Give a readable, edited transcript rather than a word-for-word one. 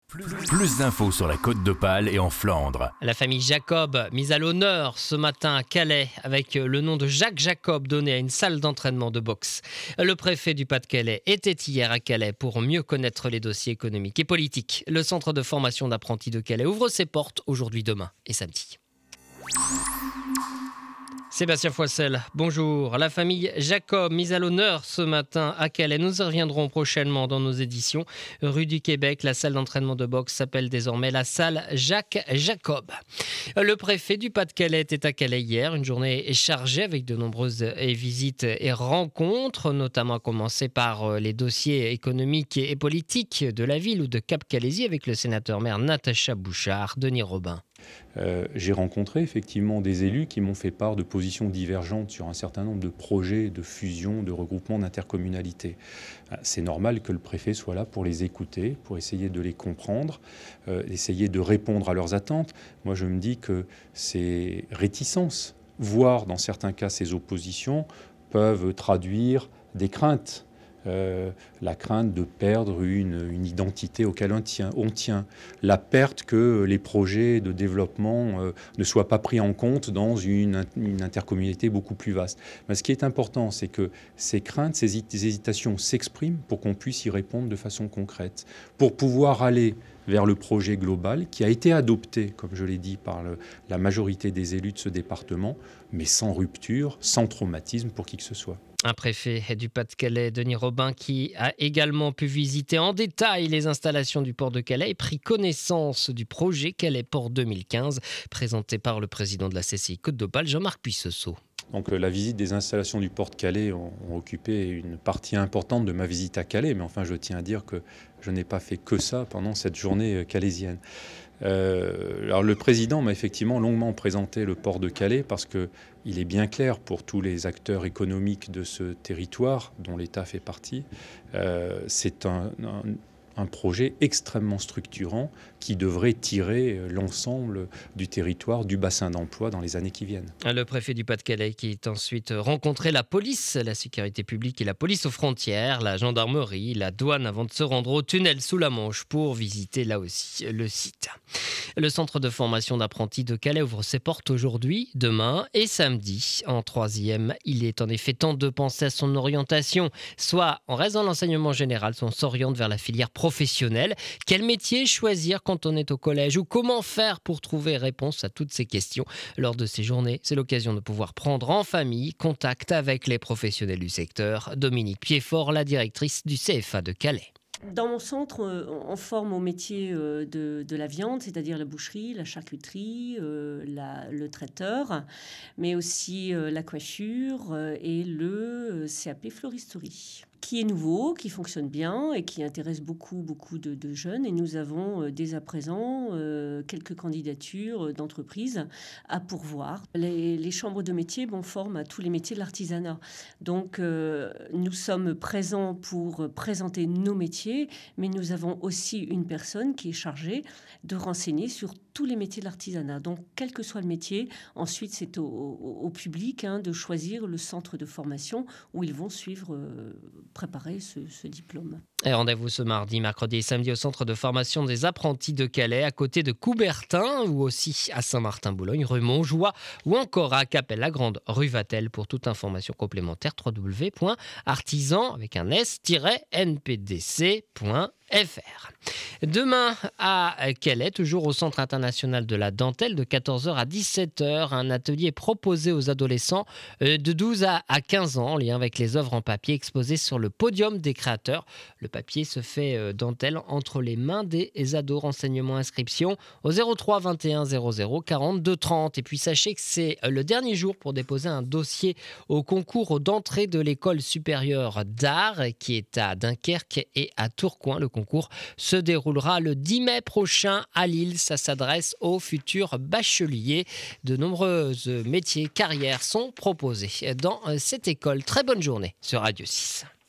Plus d'infos sur la Côte d'Opale et en Flandre. La famille Jacob, mise à l'honneur ce matin à Calais, avec le nom de Jacques Jacob donné à une salle d'entraînement de boxe. Le préfet du Pas-de-Calais était hier à Calais pour mieux connaître les dossiers économiques et politiques. Le centre de formation d'apprentis de Calais ouvre ses portes aujourd'hui, demain et samedi. Sébastien Foissel, bonjour. La famille Jacob, mise à l'honneur ce matin à Calais. Nous y reviendrons prochainement dans nos éditions. Rue du Québec, la salle d'entraînement de boxe s'appelle désormais la salle Jacques Jacob. Le préfet du Pas-de-Calais était à Calais hier. Une journée chargée avec de nombreuses visites et rencontres, notamment à commencer par les dossiers économiques et politiques de la ville ou de Cap-Calaisie avec le sénateur-maire Natacha Bouchard. Denis Robin. J'ai rencontré effectivement des élus qui m'ont fait part de positions divergentes sur un certain nombre de projets de fusion, de regroupement d'intercommunalités. C'est normal que le préfet soit là pour les écouter, pour essayer de les comprendre, essayer de répondre à leurs attentes. Moi, je me dis que ces réticences, voire dans certains cas ces oppositions, peuvent traduire des craintes. La crainte de perdre une identité auquel on tient, la perte que les projets de développement ne soient pas pris en compte dans une intercommunalité beaucoup plus vaste. Mais ce qui est important, c'est que ces craintes, ces hésitations s'expriment pour qu'on puisse y répondre de façon concrète, pour pouvoir aller vers le projet global qui a été adopté, comme je l'ai dit, par la majorité des élus de ce département, mais sans rupture, sans traumatisme pour qui que ce soit. Un préfet du Pas-de-Calais, Denis Robin, qui a également pu visiter en détail les installations du port de Calais et pris connaissance du projet Calais Port 2015, présenté par le président de la CCI Côte d'Opale, Jean-Marc Puissesseau. Donc la visite des installations du port de Calais ont occupé une partie importante de ma visite à Calais, mais enfin je tiens à dire que je n'ai pas fait que ça pendant cette journée calaisienne. Alors le président m'a effectivement longuement présenté le port de Calais parce qu'il est bien clair pour tous les acteurs économiques de ce territoire dont l'État fait partie, c'est un projet extrêmement structurant qui devrait tirer l'ensemble du territoire, du bassin d'emploi dans les années qui viennent. Le préfet du Pas-de-Calais qui est ensuite rencontré la police, la sécurité publique et la police aux frontières, la gendarmerie, la douane avant de se rendre au tunnel sous la Manche pour visiter là aussi le site. Le centre de formation d'apprentis de Calais ouvre ses portes aujourd'hui, demain et samedi. En troisième, il est en effet temps de penser à son orientation. Soit on reste dans l'enseignement général, soit on s'oriente vers la filière professionnelle. Quel métier choisir quand on est au collège ou comment faire pour trouver réponse à toutes ces questions? Lors de ces journées, c'est l'occasion de pouvoir prendre en famille contact avec les professionnels du secteur. Dominique Piedfort, la directrice du CFA de Calais. Dans mon centre, on forme au métier de la viande, c'est-à-dire la boucherie, la charcuterie, le traiteur, mais aussi la coiffure et le CAP floristerie, qui est nouveau, qui fonctionne bien et qui intéresse beaucoup de jeunes. Et nous avons dès à présent quelques candidatures d'entreprises à pourvoir. Les chambres de métiers forment à tous les métiers de l'artisanat. Donc nous sommes présents pour présenter nos métiers, mais nous avons aussi une personne qui est chargée de renseigner sur tous les métiers de l'artisanat. Donc quel que soit le métier, ensuite c'est au public de choisir le centre de formation où ils vont suivre préparer ce diplôme. Et rendez-vous ce mardi, mercredi et samedi au centre de formation des apprentis de Calais, à côté de Coubertin, ou aussi à Saint-Martin-Boulogne, rue Montjoie, ou encore à Capelle-la-Grande, rue Vatel. Pour toute information complémentaire, www.artisan avec un s-npdc.fr. Demain à Calais, toujours au Centre international de la dentelle, de 14h à 17h, un atelier proposé aux adolescents de 12 à 15 ans, en lien avec les œuvres en papier exposées sur le podium des créateurs. Le papier se fait dentelle entre les mains des ados. Renseignements, inscription au 03 21 00 42 30. Et puis sachez que c'est le dernier jour pour déposer un dossier au concours d'entrée de l'école supérieure d'art qui est à Dunkerque et à Tourcoing. Le concours se déroulera le 10 mai prochain à Lille. Ça s'adresse aux futurs bacheliers. De nombreux métiers, carrières sont proposés dans cette école. Très bonne journée sur Radio 6.